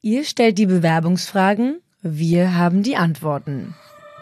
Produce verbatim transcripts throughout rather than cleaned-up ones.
Ihr stellt die Bewerbungsfragen, wir haben die Antworten.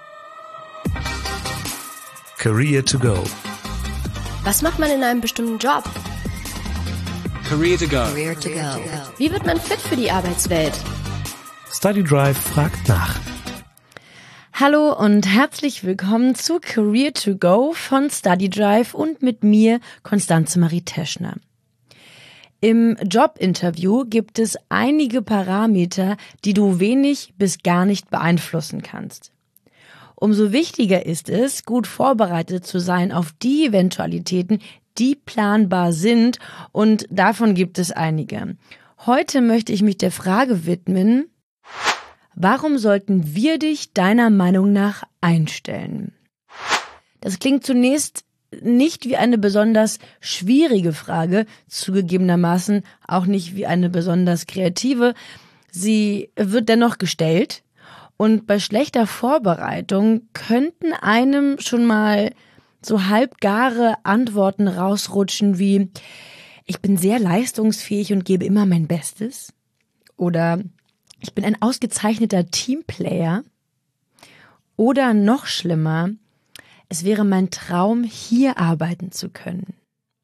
Career to go. Was macht man in einem bestimmten Job? Career to go. Career to go. Wie wird man fit für die Arbeitswelt? StudyDrive fragt nach. Hallo und herzlich willkommen zu Career to go von StudyDrive und mit mir, Constanze Marie Teschner. Im Jobinterview gibt es einige Parameter, die du wenig bis gar nicht beeinflussen kannst. Umso wichtiger ist es, gut vorbereitet zu sein auf die Eventualitäten, die planbar sind, und davon gibt es einige. Heute möchte ich mich der Frage widmen: Warum sollten wir dich deiner Meinung nach einstellen? Das klingt zunächst nicht wie eine besonders schwierige Frage, zugegebenermaßen auch nicht wie eine besonders kreative. Sie wird dennoch gestellt. Und bei schlechter Vorbereitung könnten einem schon mal so halbgare Antworten rausrutschen wie: Ich bin sehr leistungsfähig und gebe immer mein Bestes. Oder ich bin ein ausgezeichneter Teamplayer. Oder noch schlimmer: Es wäre mein Traum, hier arbeiten zu können.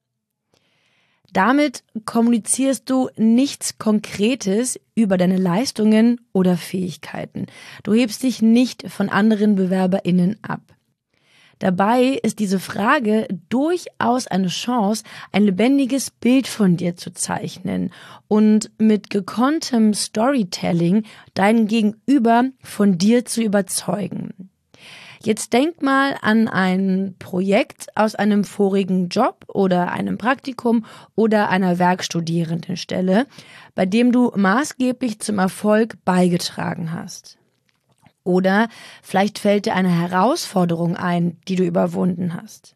Damit kommunizierst du nichts Konkretes über deine Leistungen oder Fähigkeiten. Du hebst dich nicht von anderen BewerberInnen ab. Dabei ist diese Frage durchaus eine Chance, ein lebendiges Bild von dir zu zeichnen und mit gekonntem Storytelling dein Gegenüber von dir zu überzeugen. Jetzt denk mal an ein Projekt aus einem vorigen Job oder einem Praktikum oder einer Werkstudierendenstelle, bei dem du maßgeblich zum Erfolg beigetragen hast. Oder vielleicht fällt dir eine Herausforderung ein, die du überwunden hast.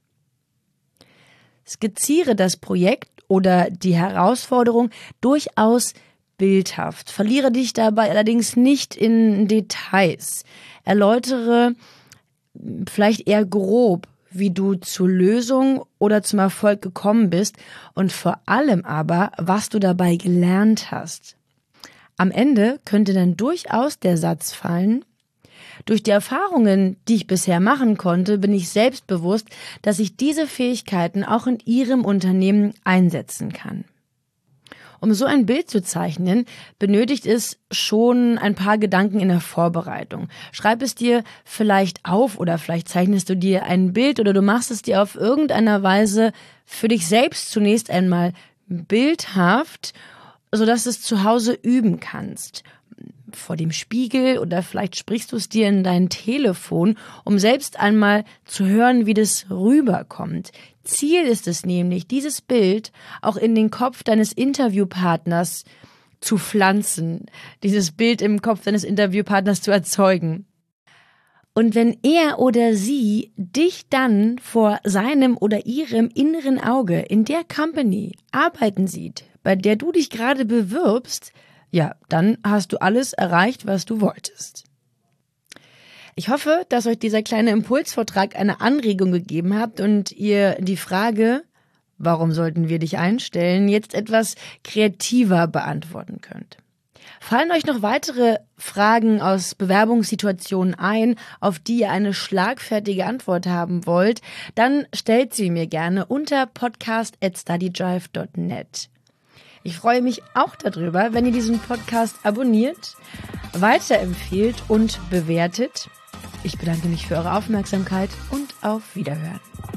Skizziere das Projekt oder die Herausforderung durchaus bildhaft. Verliere dich dabei allerdings nicht in Details. Erläutere vielleicht eher grob, wie du zur Lösung oder zum Erfolg gekommen bist und vor allem aber, was du dabei gelernt hast. Am Ende könnte dann durchaus der Satz fallen: Durch die Erfahrungen, die ich bisher machen konnte, bin ich selbstbewusst, dass ich diese Fähigkeiten auch in Ihrem Unternehmen einsetzen kann. Um so ein Bild zu zeichnen, benötigt es schon ein paar Gedanken in der Vorbereitung. Schreib es dir vielleicht auf oder vielleicht zeichnest du dir ein Bild oder du machst es dir auf irgendeiner Weise für dich selbst zunächst einmal bildhaft, sodass du es zu Hause üben kannst. Vor dem Spiegel oder vielleicht sprichst du es dir in dein Telefon, um selbst einmal zu hören, wie das rüberkommt. Ziel ist es nämlich, dieses Bild auch in den Kopf deines Interviewpartners zu pflanzen, dieses Bild im Kopf deines Interviewpartners zu erzeugen. Und wenn er oder sie dich dann vor seinem oder ihrem inneren Auge in der Company arbeiten sieht, bei der du dich gerade bewirbst, ja, dann hast du alles erreicht, was du wolltest. Ich hoffe, dass euch dieser kleine Impulsvortrag eine Anregung gegeben hat und ihr die Frage, warum sollten wir dich einstellen, jetzt etwas kreativer beantworten könnt. Fallen euch noch weitere Fragen aus Bewerbungssituationen ein, auf die ihr eine schlagfertige Antwort haben wollt, dann stellt sie mir gerne unter podcast at studydrive dot net. Ich freue mich auch darüber, wenn ihr diesen Podcast abonniert, weiterempfehlt und bewertet. Ich bedanke mich für eure Aufmerksamkeit und auf Wiederhören.